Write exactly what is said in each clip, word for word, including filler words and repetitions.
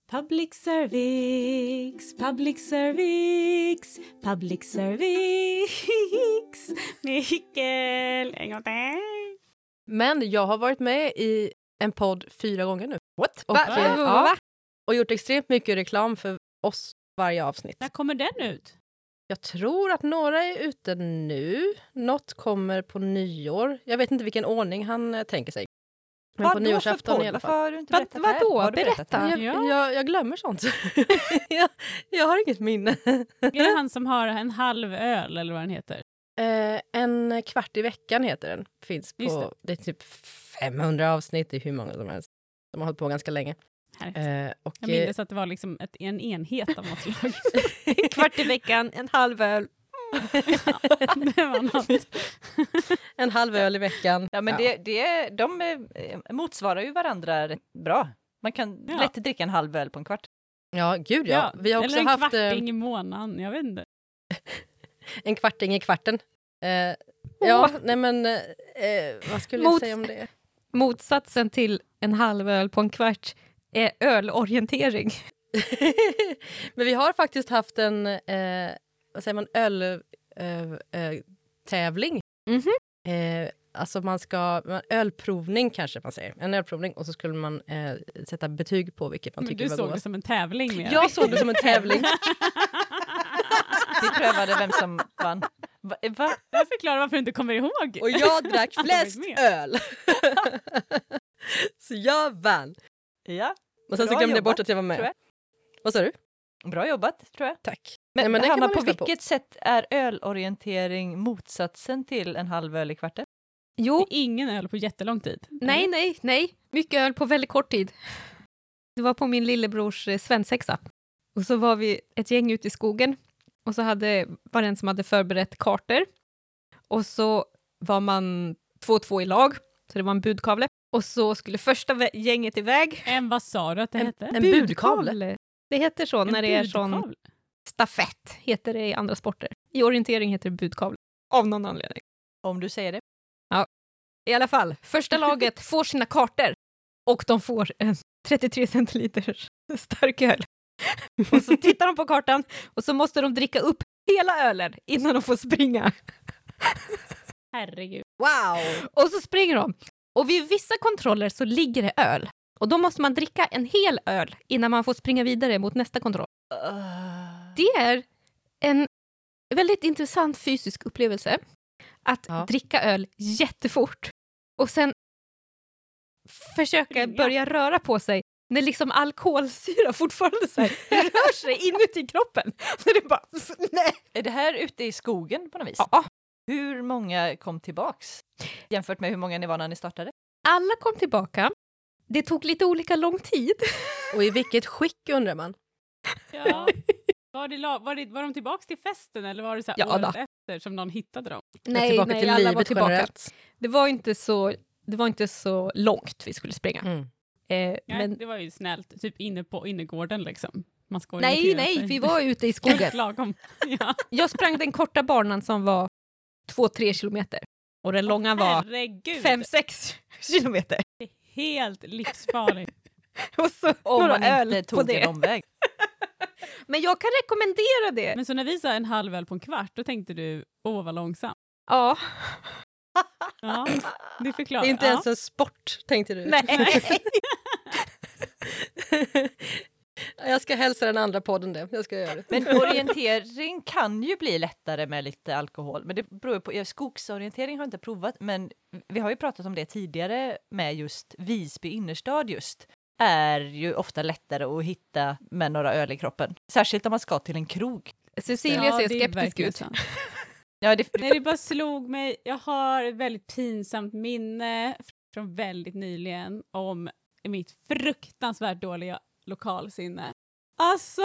Public service, public service, public service. Mikael, en gång till. Men jag har varit med i en podd fyra gånger nu. What? Och, Va? eh, Va? Va? ja, och gjort extremt mycket reklam för oss varje avsnitt. När kommer den ut? Jag tror att några är ute nu. Något kommer på nyår. Jag vet inte vilken ordning han eh, tänker sig. Men Vad på då nyårsafton för i alla podd? fall. Varför har du inte Va- berättat vadå? här? Har du berättat Berätta. här? Jag, Ja. jag, jag glömmer sånt. jag, jag har inget minne. Är det han som har en halv öl eller vad den heter? Eh, en kvart i veckan heter den. Finns Just på, det. det är typ femhundra avsnitt, det är hur många som helst. De har hållit på ganska länge. Härligt. Eh, och, Jag minns att det var liksom ett, en enhet av något slag. Kvart i veckan, en halv öl. Det var något. en halv öl i veckan. Ja, men Ja. Det, det, de eh, motsvarar ju varandra rätt bra. Man kan Ja. lätt dricka en halv öl på en kvart. Ja, gud ja. Vi har också eller en haft eh, kvarting i månaden, jag vet inte. en kvarting i kvarten. Eh, ja, nej men eh, vad skulle jag Mot- säga om det? Motsatsen till en halv öl på en kvart är ölorientering. Men vi har faktiskt haft en eh, vad säger man, öl eh, eh, tävling. Mhm. Eh, alltså man ska, man- ölprovning kanske man säger. En ölprovning och så skulle man eh, sätta betyg på vilket man Men tycker du var såg det godast. som en tävling med. Jag såg det som en tävling. Vi prövade vem som vann. Va? Va? Jag förklarar varför du inte kommer ihåg. Och jag drack flest med. öl. Så jag vann. Ja, Och sen så Bra glömde jag bort jobbat, att jag var tror med. jag. Vad sa du? bra jobbat tror jag. Tack. Men, Nej, men det kan Hanna, man på lyssna på. vilket sätt är ölorientering motsatsen till en halv öl i kvarten? Jo, Det är ingen öl på jättelång tid. nej, nej, nej. Mycket öl på väldigt kort tid. Det var på min lillebrors eh, svensexa. Och så var vi ett gäng ute i skogen. Och så hade, var det en som hade förberett kartor. Och så var man två och två i lag. Så det var en budkavle. Och så skulle första vä- gänget iväg. En, vad sa du att det hette? En budkavle. Det heter så En när det är sån budkavle. stafett. Heter det i andra sporter. I orientering heter det budkavle. Av någon anledning. Om du säger det. I alla fall, första laget får sina kartor. Och de får en trettiotre centiliter stark öl. Och så tittar de på kartan. Och så måste de dricka upp hela ölen innan de får springa. Herregud. Wow! Och så springer de. Och vid vissa kontroller så ligger det öl. Och då måste man dricka en hel öl innan man får springa vidare mot nästa kontroll. Uh, Det är en väldigt intressant fysisk upplevelse. Att Ja. dricka öl jättefort. Och sen försöka Springa. börja röra på sig. När liksom all kolsyra fortfarande så här rör sig inuti kroppen. Så det är bara, nej. är det här ute i skogen på något vis? Ja. Hur många kom tillbaks? Jämfört med hur många ni var när ni startade? Alla kom tillbaka. Det tog lite olika lång tid. Och i vilket skick undrar man? Ja. Var, det, la- var, det, var de tillbaka till festen eller var det så här Ja, året då. efter som någon hittade dem? Nej, tillbaka nej till alla var livet tillbaka. generellt. Det var inte så, det var inte så långt vi skulle springa. Mm. Eh, Ja, men det var ju snällt. Typ inne på innergården liksom. Man ska nej, orientera nej, sig. vi var ute i skogen. Lagom. Ja. Jag sprang den korta banan som var två, tre kilometer. Och den långa var Herregud. fem, sex kilometer. Det är helt livsfarligt. Och så Om några man öl inte på tog det. en omväg. Men jag kan rekommendera det. Men så när vi sa en halv öl på en kvart, då tänkte du, åh vad långsam. Ja. Ja, det förklarar. Det är inte ja. ens en sport, tänkte du. Nej. Jag ska hälsa den andra podden det. Jag ska göra det. Men orientering kan ju bli lättare med lite alkohol. Men det beror ju på, ja, skogsorientering har jag inte provat, men vi har ju pratat om det tidigare med just Visby innerstad just. Är ju ofta lättare att hitta med några öl i kroppen. Särskilt om man ska till en krog. Cecilia Ja, ser det är skeptisk verkligen ut. sant. Ja, det, Nej, det bara slog mig. Jag har ett väldigt pinsamt minne från väldigt nyligen om mitt fruktansvärt dåliga lokalsinne. Alltså!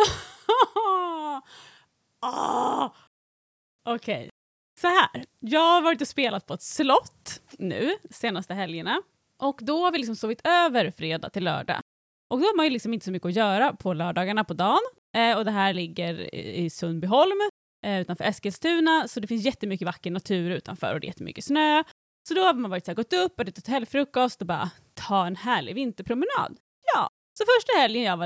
ah! Okej. Okay. Så här. Jag har varit och spelat på ett slott nu, senaste helgerna. Och då har vi liksom sovit över fredag till lördag. Och då har man ju liksom inte så mycket att göra på lördagarna på dagen. Eh, och det här ligger i Sundbyholm, eh, utanför Eskilstuna. Så det finns jättemycket vacker natur utanför och det är jättemycket snö. Så då har man varit så här, gått upp och det är hotellfrukost och bara ta en härlig vinterpromenad. Ja, så första helgen jag var där,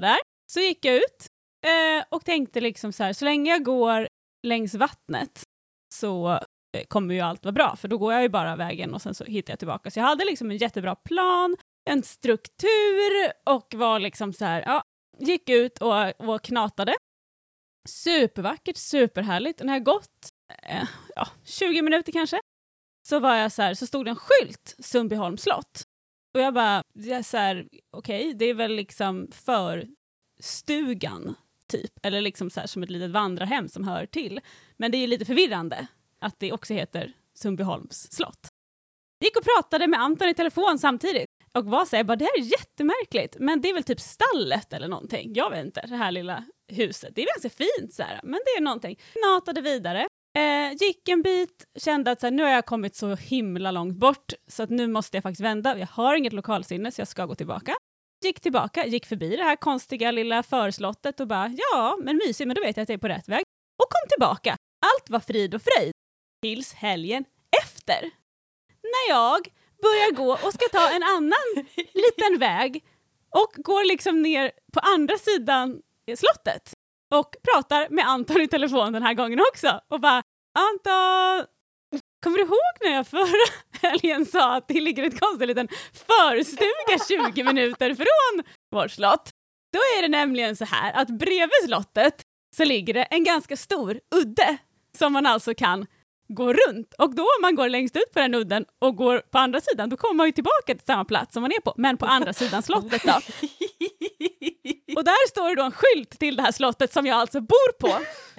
Så gick jag ut eh, och tänkte liksom så här, så länge jag går längs vattnet så eh, kommer ju allt vara bra. För då går jag ju bara vägen och sen så hittar jag tillbaka. Så jag hade liksom en jättebra plan, en struktur och var liksom så här, ja, gick ut och, och knatade. Supervackert, superhärligt. Och när jag gått eh, ja, tjugo minuter kanske, så var jag så här, så stod det en skylt, Sundbyholms slott. Och jag bara, jag så här, okej, okay, det är väl liksom för stugan typ, eller liksom så här, som ett litet vandrarhem som hör till. Men det är ju lite förvirrande att det också heter Sundbyholms slott. Jag gick och pratade med Anton i telefon samtidigt och var så här, bara, det här är jättemärkligt, men det är väl typ stallet eller någonting. Jag vet inte, det här lilla huset. Det är ganska fint så här, men det är någonting. Natade vidare. Eh, gick en bit, kände att så här, nu har jag kommit så himla långt bort så att nu måste jag faktiskt vända. Jag har inget lokalsinne så jag ska gå tillbaka. Gick tillbaka, gick förbi det här konstiga lilla förslottet och bara, ja, men mysigt, men då vet jag att jag är på rätt väg. Och kom tillbaka. Allt var frid och fröjd. Tills helgen efter. När jag börjar gå och ska ta en annan liten väg och går liksom ner på andra sidan slottet. Och pratar med Anton i telefon den här gången också. Och bara, Anton, kommer du ihåg när jag förra helgen sa att det ligger ett konstigt liten förstuga tjugo minuter från vårt slott? Då är det nämligen så här att bredvid slottet så ligger det en ganska stor udde som man alltså kan gå runt. Och då om man går längst ut på den udden och går på andra sidan, då kommer man ju tillbaka till samma plats som man är på, men på andra sidan slottet då. Och där står det då en skylt till det här slottet som jag alltså bor på.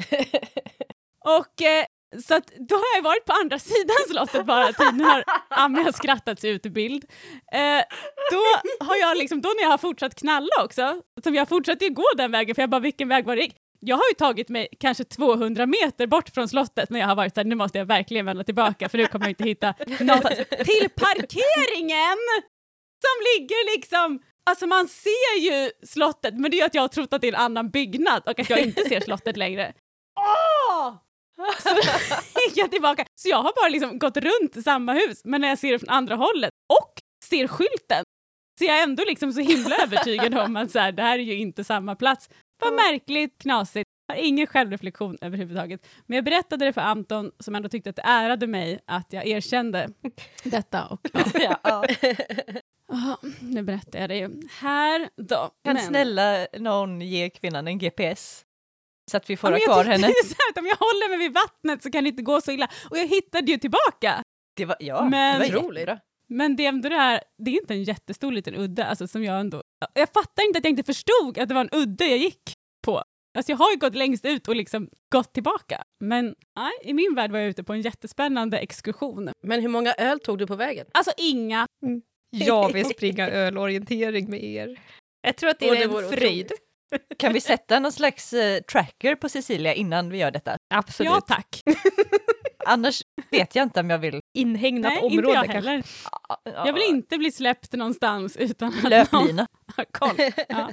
Och eh, så att då har jag varit på andra sidan slottet bara. Tiden har Ami har skrattat sig ut i bild. Eh, då har jag liksom, då när jag har fortsatt knalla också, som jag fortsatte ju gå den vägen, för jag bara, vilken väg var det? Jag har ju tagit mig kanske tvåhundra meter bort från slottet när jag har varit så här, nu måste jag verkligen vända tillbaka för nu kommer jag inte hitta någonstans. Till parkeringen som ligger liksom, alltså man ser ju slottet, men det är ju att jag har trott att det är en annan byggnad och att jag inte ser slottet längre. Åh! Så gick jag tillbaka. Så jag har bara liksom gått runt samma hus, men när jag ser det från andra hållet och ser skylten så jag är ändå liksom så himla övertygad om att så här, det här är ju inte samma plats. Vad märkligt, knasigt. Jag har ingen självreflektion överhuvudtaget. Men jag berättade det för Anton som ändå tyckte att det ärade mig att jag erkände detta. Och, ja. Ja. Oh, nu berättar jag det ju. Här då. Kan Men... snälla någon ge kvinnan en G P S? Så att vi får ha ja, kvar henne. Om jag håller mig vid vattnet så kan det inte gå så illa. Och jag hittade ju tillbaka. Det var, ja, men, det var jättebra. Men det är ändå det här, det är inte en jättestor liten udde. Alltså, som jag ändå... Jag fattar inte att jag inte förstod att det var en udde jag gick på. Alltså jag har ju gått längst ut och liksom gått tillbaka. Men nej, i min värld var jag ute på en jättespännande exkursion. Men hur många öl tog du på vägen? Alltså inga. Mm. Jag vill springa ölorientering med er. Jag tror att det är det en fröjd. Kan vi sätta någon slags uh, tracker på Cecilia innan vi gör detta? Absolut. Ja, tack. Annars vet jag inte om jag vill. Inhägnat Nej, område inte jag kanske. heller. Jag vill inte bli släppt någonstans utan att Löplina. någon har koll. Ja.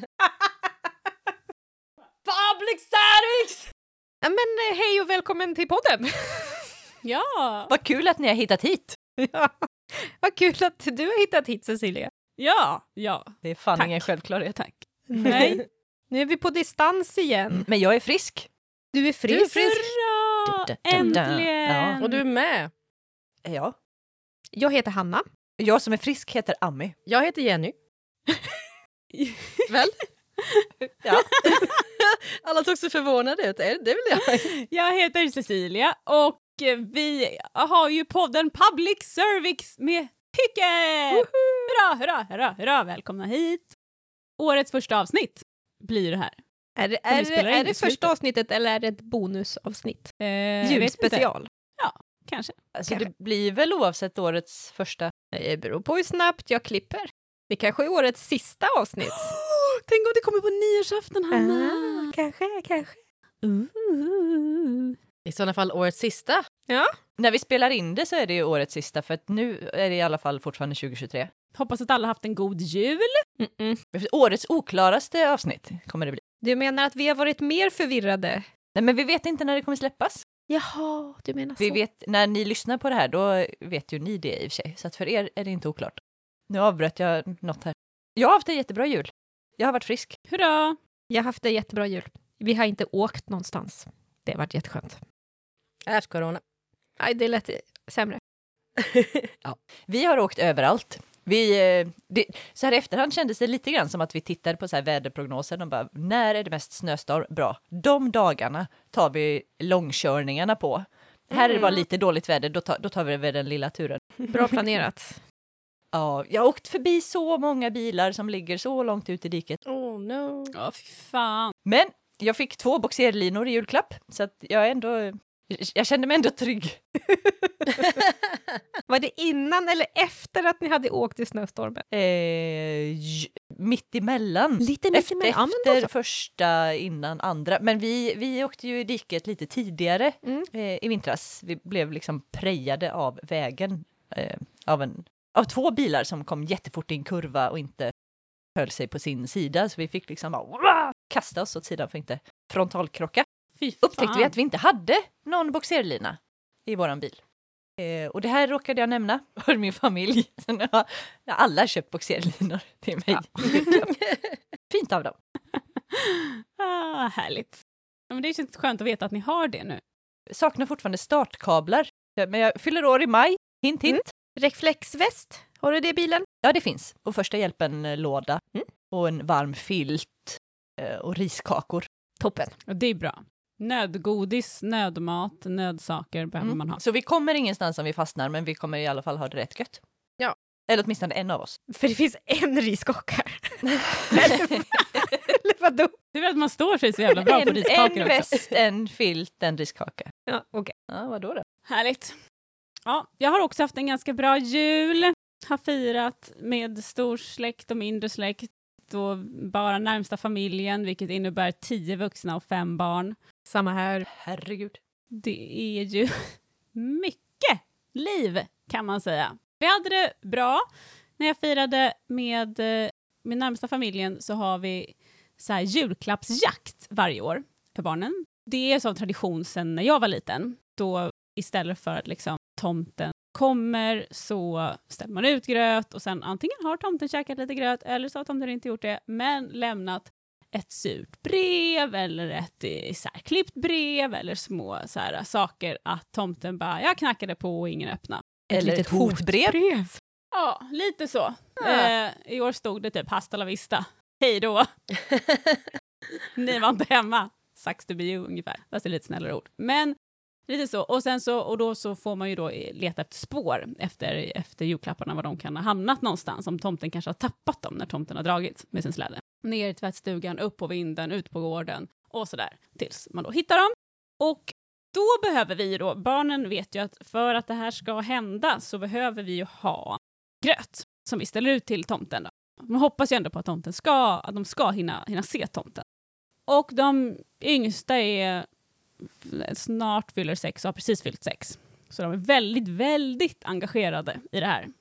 Public service! Ja, men hej och välkommen till podden. Ja. Vad kul att ni har hittat hit. Ja. Vad kul att du har hittat hit, Cecilia. Ja, ja. Det är fan Tack. ingen självklarhet. Tack. Nej. Nu är vi på distans igen. Men jag är frisk. Du är frisk. Du är frisk. Hurra! Äntligen! Ja. Och du är med. Ja. Jag heter Hanna. Jag som är frisk heter Ami. Jag heter Jenny. Väl? Ja. Alla såg så förvånade ut. Det är väl jag? Jag heter Cecilia och vi har ju podden Public Service med Hycke! Hurra, hurra, hurra, hurra! Välkomna hit! Årets första avsnitt blir det här. Är det, Som vi är, spelar in är i det slutet. första avsnittet eller är det ett bonusavsnitt? Eh, jag vet inte. Julspecial. Kanske. Alltså Kanske. det blir väl oavsett årets första. Det beror på hur snabbt jag klipper. Det kanske är årets sista avsnitt. Tänk om det kommer på nyårsafton, Hanna! Ah, kanske, kanske. Uh. I sådana fall årets sista. Ja. När vi spelar in det så är det ju årets sista, för att nu är det i alla fall fortfarande tjugohundratjugotre. Hoppas att alla haft en god jul. Mm-mm. Årets oklaraste avsnitt kommer det bli. Du menar att vi har varit mer förvirrade? Nej, men vi vet inte när det kommer släppas. Jaha, du menar så. Vi vet, när ni lyssnar på det här, då vet ju ni det i och för sig. Så att för er är det inte oklart. Nu avbröt jag något här. Jag har haft en jättebra jul. Jag har varit frisk. Hurra! Jag har haft en jättebra jul. Vi har inte åkt någonstans. Det har varit jätteskönt. Äsch corona. Nej, det lät sämre. Ja. Vi har åkt överallt. Vi, eh, det, så här i efterhand kändes det lite grann som att vi tittade på så här väderprognosen och bara, när är det mest snöstorm? Bra. De dagarna tar vi långkörningarna på. Här är det bara lite dåligt väder, då tar, då tar vi väl den lilla turen. Bra planerat. Ja, jag har åkt förbi så många bilar som ligger så långt ut i diket. Oh no. Ja, fy fan. Men jag fick två boxerlinor i julklapp, så att jag är ändå... Jag kände mig ändå trygg. Var det innan eller efter att ni hade åkt i snöstormen? Eh, j- mitt emellan. Lite mitt Efter, emellan. Ja, men då efter så. första innan andra. Men vi, vi åkte ju i diket lite tidigare Mm. eh, i vintras. Vi blev liksom prejade av vägen eh, av, en, av två bilar som kom jättefort i en kurva och inte höll sig på sin sida. Så vi fick liksom bara wah, kasta oss åt sidan för att inte frontalkrocka. Fy fan. Upptäckte vi att vi inte hade någon boxerlina i våran bil. Eh, och det här råkade jag nämna för min familj. Så nu har alla köpt boxerlinor till mig. Fint av dem. Ah, härligt. Ja, men det känns skönt att veta att ni har det nu. Saknar fortfarande startkablar. Men jag fyller år i maj. Hint, hint. Mm. Reflexväst, har du det i bilen? Ja, det finns. Och första hjälpen-låda. Mm. Och en varm filt. eh, Och riskakor. Toppen. Och det är bra. Nödgodis, nödmat, nödsaker behöver Mm. man ha. Så vi kommer ingenstans om vi fastnar, men vi kommer i alla fall ha det rätt gött. Ja. Eller åtminstone en av oss. För det finns en riskaka. Eller vadå? Det är väl att man står sig så jävla bra på en, riskakor en också. väst, en filt, en riskaka. Ja, okej. Ja, vadå då? Härligt. Ja, jag har också haft en ganska bra jul. Har firat med stor släkt och mindre släkt. Och bara närmsta familjen, vilket innebär tio vuxna och fem barn. Samma här. Herregud. Det är ju mycket liv, kan man säga. Vi hade det bra. När jag firade med eh, min närmsta familjen så har vi så här julklappsjakt varje år för barnen. Det är som tradition sedan när jag var liten. Då istället för att liksom tomten kommer så ställer man ut gröt och sen antingen har tomten käkat lite gröt eller så har tomten inte gjort det, men lämnat ett surt brev eller ett isärklippt brev eller små så här, saker att tomten bara, jag knackade på och ingen öppna. Eller ett hotbrev. brev. Ja, lite så. Ja. Eh, I år stod det typ hasta la vista. Hej då. Ni var inte hemma. Sucks to be you ungefär. Fast det är lite snällare ord. Men lite så. Och sen så, och då så får man ju då leta efter spår efter, efter julklapparna, var de kan ha hamnat någonstans. Om tomten kanske har tappat dem när tomten har dragit med sin släde. Ner i tvättstugan, upp på vinden, ut på gården och sådär. Tills man då hittar dem. Och då behöver vi då, barnen vet ju att för att det här ska hända så behöver vi ju ha gröt som vi ställer ut till tomten då. Man hoppas ju ändå på att tomten ska, att de ska hinna, hinna se tomten. Och de yngsta är snart fyller sex och har precis fyllt sex. Så de är väldigt, väldigt engagerade i det här.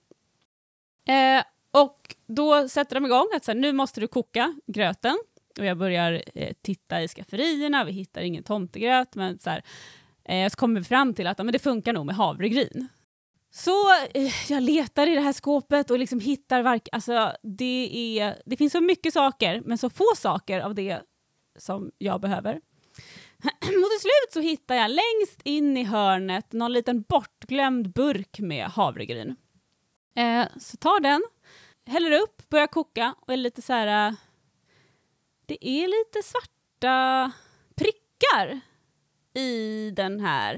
Eh, och då sätter de igång att så här, nu måste du koka gröten. Och jag börjar eh, titta i skafferierna, vi hittar ingen tomtegröt, men så här, eh, så kommer vi fram till att ja, men det funkar nog med havregryn. Så eh, jag letar i det här skåpet och liksom hittar vark, alltså det är, det finns så mycket saker, men så få saker av det som jag behöver. Och till slut så hittar jag längst in i hörnet någon liten bortglömd burk med havregryn. Eh, så tar den, häller upp, börjar koka och är lite så här, eh, det är lite svarta prickar i den här.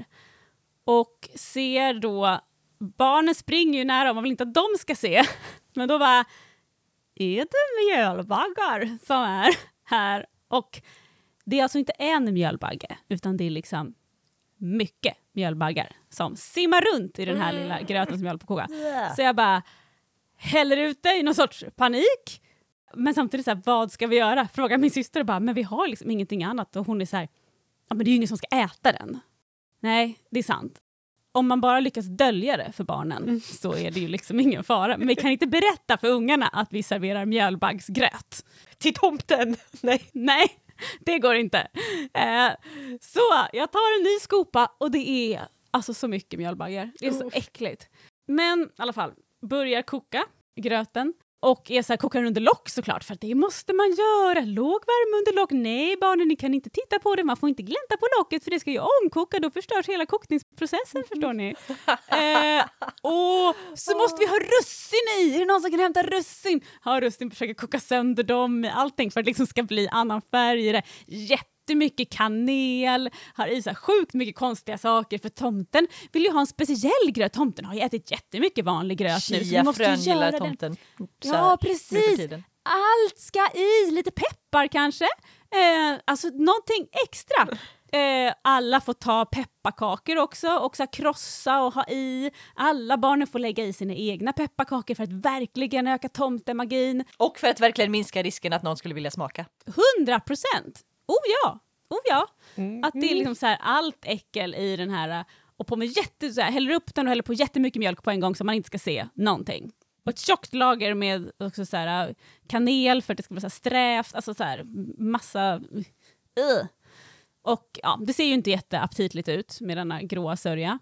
Och ser då, barnen springer ju nära, man vill inte att de ska se. Men då bara, är det mjölbaggar som är här? Och det är alltså inte en mjölbagge, utan det är liksom mycket mjölbaggar som simmar runt i den här lilla gröten som jag håller på att koka. Så jag bara häller ut det i någon sorts panik. Men samtidigt så här, vad ska vi göra? Frågar min syster och bara, men vi har liksom ingenting annat. Och hon är så här, ja men det är ju ingen som ska äta den. Nej, det är sant. Om man bara lyckas dölja det för barnen mm. så är det ju liksom ingen fara. Men vi kan inte berätta för ungarna att vi serverar mjölbaggsgröt. Till tomten! Nej. Nej, det går inte. Eh, så jag tar en ny skopa och det är alltså så mycket mjölbaggar. Det är så Uff. äckligt. Men i alla fall, börjar koka gröten. Och är så här, kokar under lock såklart, för att det måste man göra. Låg värme under lock. Nej barnen, ni kan inte titta på det. Man får inte glänta på locket för det ska ju omkoka. Då förstörs hela kokningsprocessen, förstår ni. eh, och så måste vi ha russin i. Är det någon som kan hämta russin? Ha russin, försöka koka sönder dem med allting för att det liksom ska bli annan färg i det. Jättemycket kanel. Har i så här sjukt mycket konstiga saker. För tomten vill ju ha en speciell gröt. Tomten har ju ätit jättemycket vanlig gröt nu. Så vi måste Chia-frön göra gillar den. tomten. Så Ja, här, nu för precis. tiden. Allt ska i. Lite peppar kanske. Eh, alltså någonting extra. Eh, alla får ta pepparkakor också. Och så här krossa och ha i. Alla barnen får lägga i sina egna pepparkakor för att verkligen öka tomtemagin. Och för att verkligen minska risken att någon skulle vilja smaka. Hundra procent. Oh ja. Oh ja. Mm. Att det är liksom så här allt äckel i den här. Och på med jätte, så här, häller upp den och häller på jättemycket mjölk på en gång så man inte ska se någonting. Och ett tjockt lager med också så här, kanel för att det ska vara så här strävt. Alltså så här massa... Uh. Och ja, det ser ju inte jätteaptitligt ut med denna gråa sörja.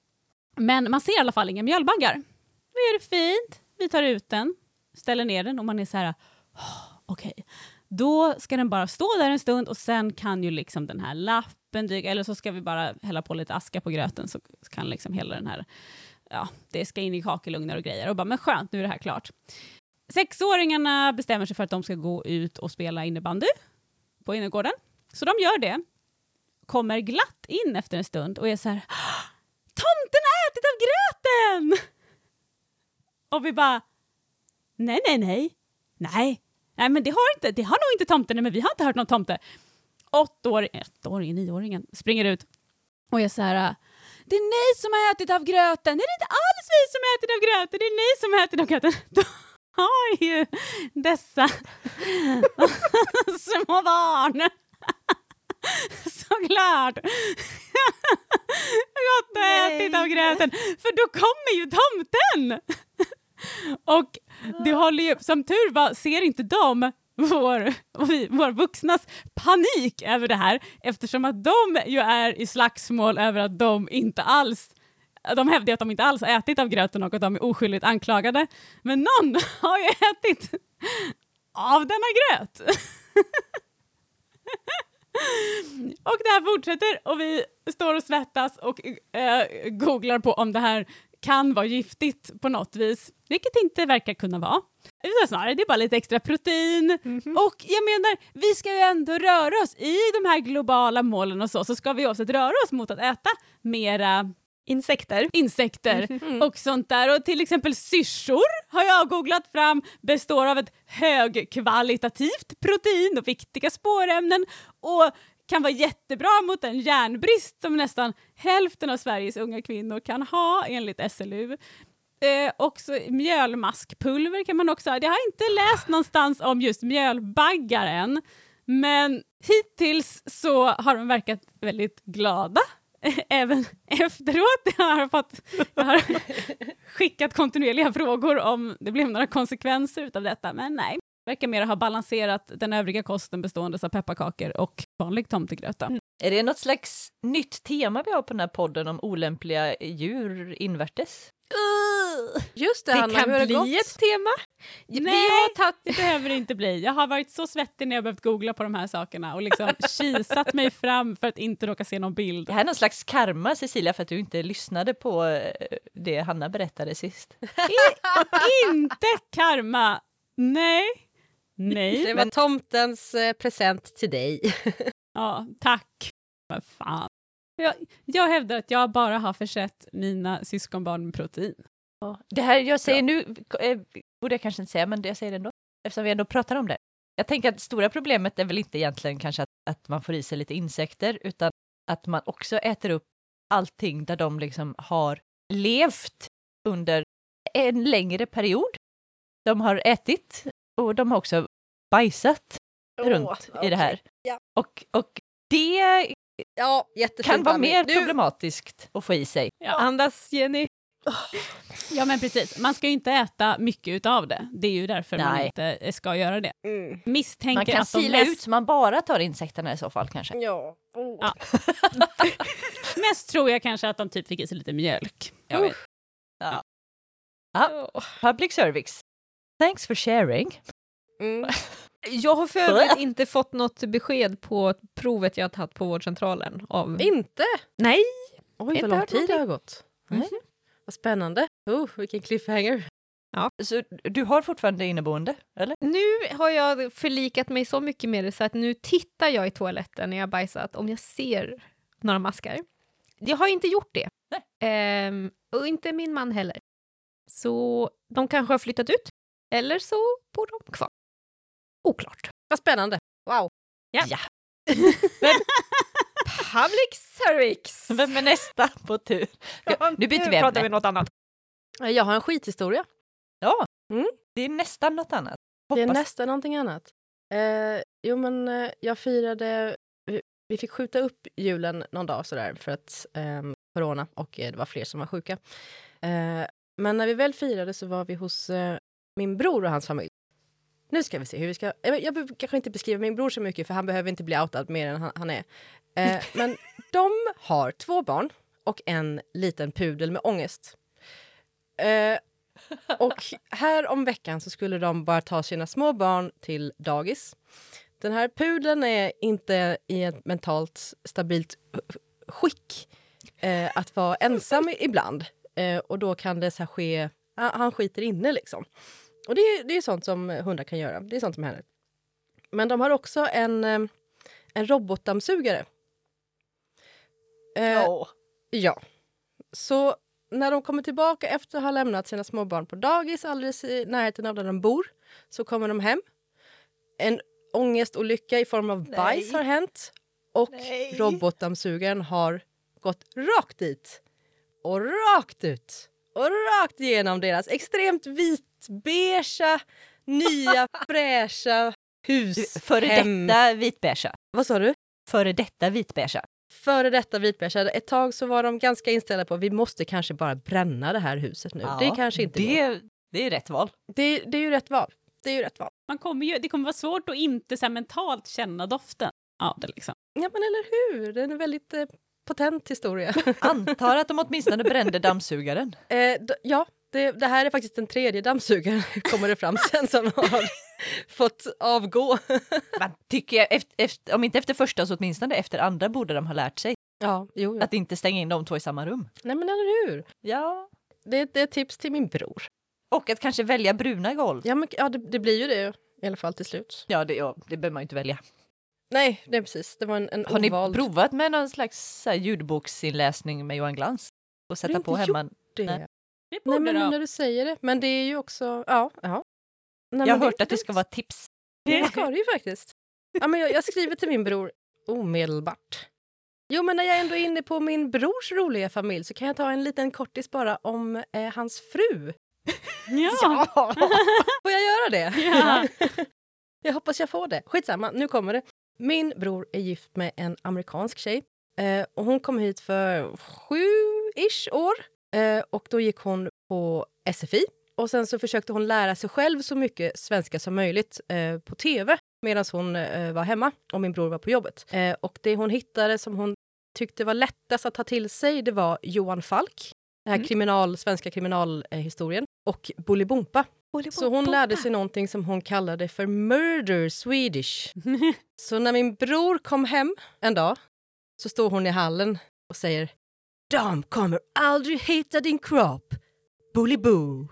Men man ser i alla fall inga mjölbaggar. Då är det fint. Vi tar ut den, ställer ner den och man är så här... Oh, okej. Okay. Då ska den bara stå där en stund och sen kan ju liksom den här lappen dyka. Eller så ska vi bara hälla på lite aska på gröten så kan liksom hela den här... Ja, det ska in i kakelugnar och grejer. Och bara, men skönt, nu är det här klart. Sexåringarna bestämmer sig för att de ska gå ut och spela innebandy på innergården. Så de gör det. Kommer glatt in efter en stund och är så här: tomten har ätit av gröten! Och vi bara, nej, nej, nej. Nej, nej men det har inte, det har nog inte tomten, men vi har inte hört någon tomte. Åttaåringen, åttaåringen, nioåringen springer ut och är så här: det är ni som har ätit av gröten. Det är inte alls vi som har ätit av gröten. Det är ni som har ätit av gröten. Då har ju dessa små barn såklart gott och ätit av gröten. För då kommer ju tomten. Och det håller ju, som tur var ser inte de vår, vår vuxnas panik över det här, eftersom att de ju är i slagsmål över att de inte alls, de hävdar att de inte alls har ätit av gröten och att de är oskyldigt anklagade. Men någon har ju ätit av denna gröt. Och det här fortsätter och vi står och svettas och äh, googlar på om det här kan vara giftigt på något vis, vilket inte verkar kunna vara. Snarare, det är bara lite extra protein. Mm-hmm. Och jag menar, vi ska ju ändå röra oss i de här globala målen och så, så ska vi också röra oss mot att äta mera insekter. Insekter mm-hmm. och sånt där. Och till exempel syrsor har jag googlat fram består av ett högkvalitativt protein och viktiga spårämnen och kan vara jättebra mot en järnbrist som nästan hälften av Sveriges unga kvinnor kan ha enligt S L U. Eh, också mjölmaskpulver kan man också ha. Jag har inte läst någonstans om just mjölbaggar än, men hittills så har de verkat väldigt glada. Även efteråt. Jag har, fått, jag har skickat kontinuerliga frågor om det blev några konsekvenser av detta, men nej. Verkar mer ha balanserat den övriga kosten bestående av pepparkakor och vanlig tomtegröta. Mm. Är det något slags nytt tema vi har på den här podden om olämpliga djur invärtes? Uh, Just det, det Hanna, kan hur har det bli gått? ett tema. Nej, vi har tagit, det behöver det inte bli. Jag har varit så svettig när jag behövt googla på de här sakerna och liksom kisat mig fram för att inte råka se någon bild. Det här är någon slags karma, Cecilia, för att du inte lyssnade på det Hanna berättade sist. I, inte karma. Nej. Nej. Det var men... tomtens eh, present till dig. Ja, tack. Vad fan. Jag, jag hävdar att jag bara har försett mina syskonbarn med protein. Det här jag säger ja. nu, eh, borde jag kanske inte säga, men det jag säger ändå, eftersom vi ändå pratar om det. Jag tänker att stora problemet är väl inte egentligen kanske att, att man får i sig lite insekter, utan att man också äter upp allting där de liksom har levt under en längre period. De har ätit och de har också bajsat oh, runt okay. i det här. Ja. Och, och det ja, kan vara mer du... problematiskt att få i sig. Ja. Andas, Jenny. Ja, men precis. Man ska ju inte äta mycket utav det. Det är ju därför Nej. man inte ska göra det. Mm. Misstänker man kan att sila mest... ut så man bara tar insekterna i så fall kanske. Ja. Oh. ja. Mest tror jag kanske att de typ fick i sig lite mjölk. Jag vet. Ja. Ja. Public service. Thanks for sharing. Mm. Jag har för övrigt inte fått något besked på provet jag har tagit på vårdcentralen. Av... Inte? Nej. Oj, vad Inte lång hört tid det har någonting. gått. Nej. Vad spännande. Oh, vilken cliffhanger. Så du har fortfarande inneboende, eller? Nu har jag förlikat mig så mycket med det så att nu tittar jag i toaletten när jag bajsat om jag ser några maskar. Jag har inte gjort det. Ehm, och inte min man heller. Så de kanske har flyttat ut. Eller så bor de kvar. Oklart. Vad spännande. Wow. Ja. Ja. Public service! Vem är nästa på tur? Nu byter vi pratar vi ämne. något annat. Jag har en skithistoria. Ja, Mm. det är nästan något annat. Det är Hoppas. nästan någonting annat. Eh, jo, men eh, jag firade... Vi, vi fick skjuta upp julen någon dag sådär för att eh, corona och eh, det var fler som var sjuka. Eh, men när vi väl firade så var vi hos eh, min bror och hans familj. Nu ska vi se hur vi ska... Jag, jag behöver kanske inte beskriva min bror så mycket för han behöver inte bli outad mer än han, han är. Eh, men de har två barn och en liten pudel med ångest. Eh, och här om veckan så skulle de bara ta sina små barn till dagis. Den här pudeln är inte i ett mentalt stabilt skick eh, att vara ensam ibland. Eh, och då kan det så här ske... Han skiter inne liksom. Och det är, det är sånt som hundar kan göra. Det är sånt som händer. Men de har också en, en robotdammsugare. Eh, Åh. Ja. Så när de kommer tillbaka efter att ha lämnat sina små barn på dagis alldeles i närheten av där de bor så kommer de hem. En ångestolycka i form av Nej. bajs har hänt. Och Nej. robotdammsugaren har gått rakt dit. Och rakt ut. Och rakt igenom deras extremt vitbeige, nya, fräscha hus. Före hem. detta vitbeiga. Vad sa du? Före detta vitbeiga. Före detta vitbeige. Ett tag så var de ganska inställda på att vi måste kanske bara bränna det här huset nu. Ja, det kanske inte går. det, det är rätt val. Det, det är ju rätt val. Det är ju rätt val. Man kommer ju, det kommer vara svårt att inte så här, mentalt känna doften av det. Liksom. Ja, men eller hur? Det är en väldigt eh, potent historia. Antar att de åtminstone brände dammsugaren. eh, d- ja, det, det här är faktiskt den tredje dammsugaren, kommer det fram sen, som har fått avgå. Man tycker jag, efter, efter, om inte efter första så åtminstone efter andra borde de ha lärt sig Ja, jo, jo. att inte stänga in de två i samma rum. Nej, men eller hur? Ja. Det, det är ett tips till min bror. Och att kanske välja bruna golv. Ja, men, ja det, det blir ju det i alla fall till slut. Ja, det, ja, det behöver man ju inte välja. Nej, det är precis. Det var en, en Har ni ovald... provat med någon slags så här, ljudboksinläsning med Johan Glans? Och sätta Har du på inte hemma? det? Nej. Det Nej, borde men de. när du säger det. Men det är ju också... Ja, ja. Nej, Jag har men hört att det ska vara tips. Det ska det ju faktiskt. Ja, men jag, jag skriver till min bror omedelbart. Jo, men när jag ändå är inne på min brors roliga familj så kan jag ta en liten kortis bara om eh, hans fru. Ja. Får jag göra det? Ja. Jag hoppas jag får det. Skitsamma, nu kommer det. Min bror är gift med en amerikansk tjej. Eh, och hon kom hit för sju-ish år. Eh, och då gick hon på S F I. Och sen så försökte hon lära sig själv så mycket svenska som möjligt eh, på tv medan hon eh, var hemma och min bror var på jobbet. Eh, och det hon hittade som hon tyckte var lättast att ta till sig, det var Johan Falk, den här Mm. kriminal, svenska kriminalhistorien, och Bolibompa. Så hon lärde sig någonting som hon kallade för murder Swedish. Så när min bror kom hem en dag så står hon i hallen och säger: "De kommer aldrig hitta din kropp, Boliboo."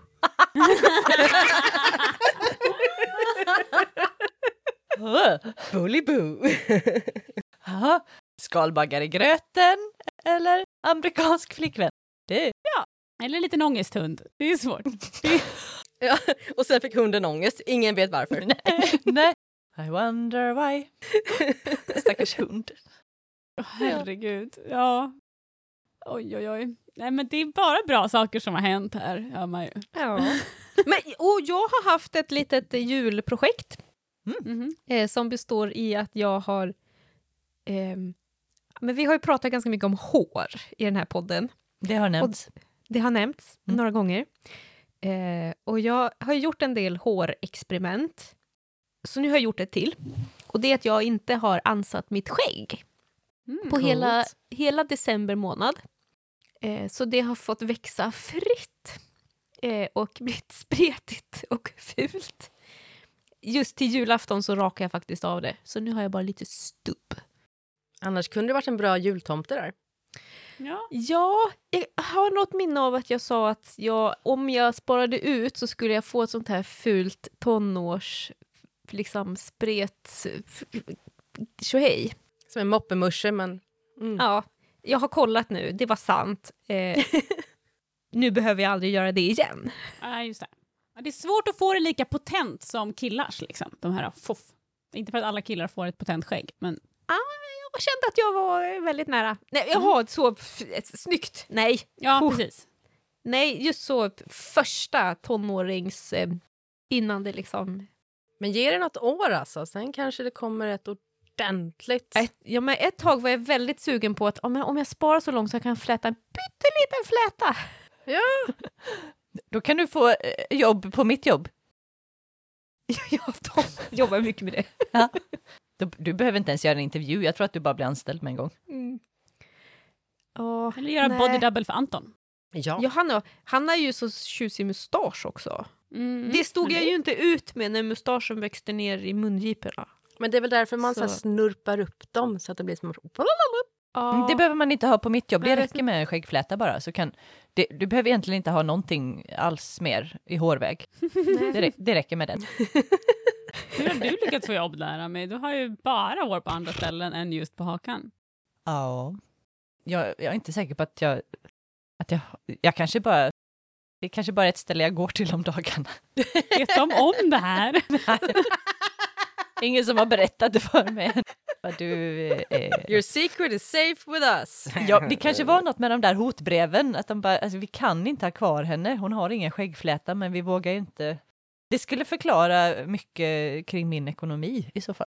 Boliboo. Aha. Skalbaggar i gröten eller amerikansk flickvän? Det är... Eller en liten ångesthund. Det är svårt. Ja, och sen fick hunden ångest. Ingen vet varför. Nej. Nej. I wonder why. Stackars hund. Oh, herregud. Ja. Oj, oj, oj. Nej, men det är bara bra saker som har hänt här. Hör man ju. Ja. Men, och jag har haft ett litet julprojekt Mhm. eh, som består i att jag har... ehm, men vi har ju pratat ganska mycket om hår i den här podden. Det har nämnts. Det har nämnts Mm. några gånger. Eh, och jag har gjort en del hårexperiment. Så nu har jag gjort ett till. Och det är att jag inte har ansatt mitt skägg Mm. på coolt. hela, hela december månad. Eh, så det har fått växa fritt. eh, och blivit spretigt och fult. Just till julafton så rakar jag faktiskt av det. Så nu har jag bara lite stubb. Annars kunde det varit en bra jultomte där. Ja. Ja, jag har något minne av att jag sa att jag, om jag sparade ut så skulle jag få ett sånt här fult tonårs liksom spret tjohej. Som en moppemusche, men... Mm. Ja, jag har kollat nu, det var sant. Eh, nu behöver jag aldrig göra det igen. Ja, just det. Ja, det är svårt att få det lika potent som killars, liksom. De här foff. Inte för att alla killar får ett potent skägg, men... Jag kände att jag var väldigt nära. Nej, jag har ett så f- ett, snyggt. Nej. Ja, Oh. precis. Nej, just så första tonårings eh, innan det liksom... Men ge det något år alltså, sen kanske det kommer ett ordentligt... Ett, ja, men ett tag var jag väldigt sugen på att om jag, om jag sparar så långt så jag kan fläta en pytteliten fläta. Ja, Då kan du få eh, jobb på mitt jobb. Ja, de jobbar mycket med det. Ja. Du, du behöver inte ens göra en intervju. Jag tror att du bara blir anställd med en gång. Mm. Oh, Eller göra body double för Anton. ja. Ja, han, har, han har ju så tjusig mustasch också. Mm. Det stod Men jag det- ju inte ut med när mustaschen växte ner i mungiporna. Men det är väl därför man så. Så. Så här snurpar upp dem så att det blir som... Mm, Det behöver man inte ha på mitt jobb. Det Jag vet räcker med skäggfläta bara. Så kan, det, du behöver egentligen inte ha någonting alls mer i hårväg. Det, rä- det räcker med den. Hur har du lyckats få jobb där, Ami? Du har ju bara hår på andra ställen än just på hakan. Ja. Jag, jag är inte säker på att jag... Att jag, jag kanske bara... Det är kanske bara ett ställe jag går till om dagarna. Vet de om det här? Ingen som har berättat det för mig. Vad du... Eh, Your secret is safe with us. ja, det kanske var något med de där hotbreven. Att de bara, alltså, vi kan inte ha kvar henne. Hon har ingen skäggfläta, men vi vågar ju inte... Det skulle förklara mycket kring min ekonomi i så fall.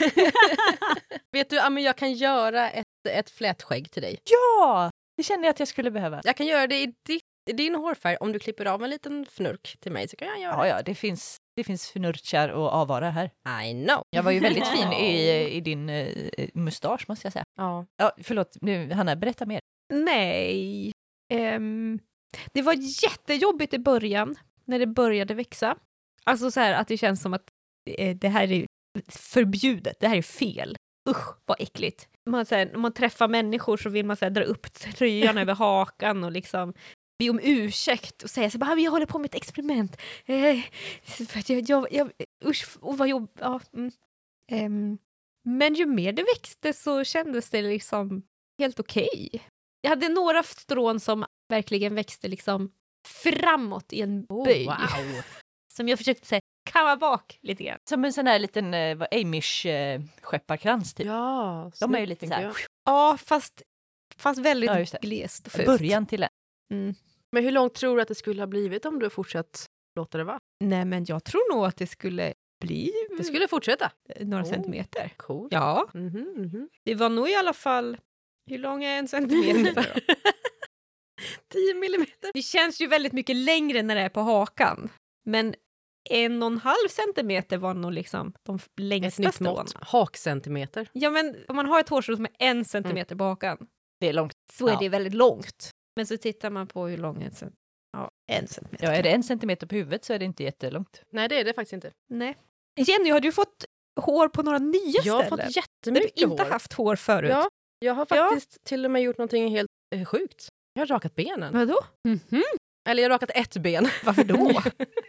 Vet du, Ami, jag kan göra ett, ett flätskägg till dig. Ja! Det känner jag att jag skulle behöva. Jag kan göra det i, ditt, i din hårfärg. Om du klipper av en liten fnurk till mig så kan jag göra Ja, ja, det finns, det finns förnurtjar och avvara här. det. I know. Jag var ju väldigt fin i, i din eh, mustasch, måste jag säga. Ja. Ja, förlåt, nu, Hanna, berätta mer. Nej. Ehm, det var jättejobbigt i början, när det började växa. Alltså så här att det känns som att eh, det här är förbjudet, det här är fel. Usch, vad äckligt. Man, så här, när man träffar människor så vill man så här, dra upp tröjan över hakan och liksom be om ursäkt och säga så bara, jag håller på med ett experiment. Eh, för att jag, jag, jag, usch, och vad jobb... Ja, mm. Ehm, men ju mer det växte så kändes det liksom helt okej. Jag hade några strån som verkligen växte liksom framåt i en Oh, böj. wow. Som jag försökte säga, kamma bak lite grann. Som en sån här liten eh, vad, Amish eh, skepparkrans typ. Ja, De är ju snyggt, lite så tänker här, jag. Ja, fast, fast väldigt Ja, just det. glest och fult. början till en. Mm. Men hur långt tror du att det skulle ha blivit om du fortsatt låta det vara? Nej, men jag tror nog att det skulle bli Det skulle fortsätta. några Oh. centimeter. Cool. Ja, Mhm, mhm. det var nog i alla fall... Hur lång är en centimeter då? tio millimeter. Det känns ju väldigt mycket längre när det är på hakan. Men en och en halv centimeter var nog liksom de Ett längsta nytt strån. mått. Hakcentimeter. Ja, men om man har ett hårstrå som är en centimeter på hakan Det är långt. så är Ja. det väldigt långt. Men så tittar man på hur lång en centimeter. Ja, en centimeter. Ja, är det en centimeter på huvudet så är det inte jättelångt. Nej, det är det faktiskt inte. Nej. Jenny, har du fått hår på några nya Jag har ställen? fått Där du jättemycket inte hår. haft hår förut? Ja, jag har Ja. faktiskt till och med gjort någonting helt eh, sjukt. Jag har rakat benen. Vadå? Mhm. Eller jag har rakat ett ben. Varför då?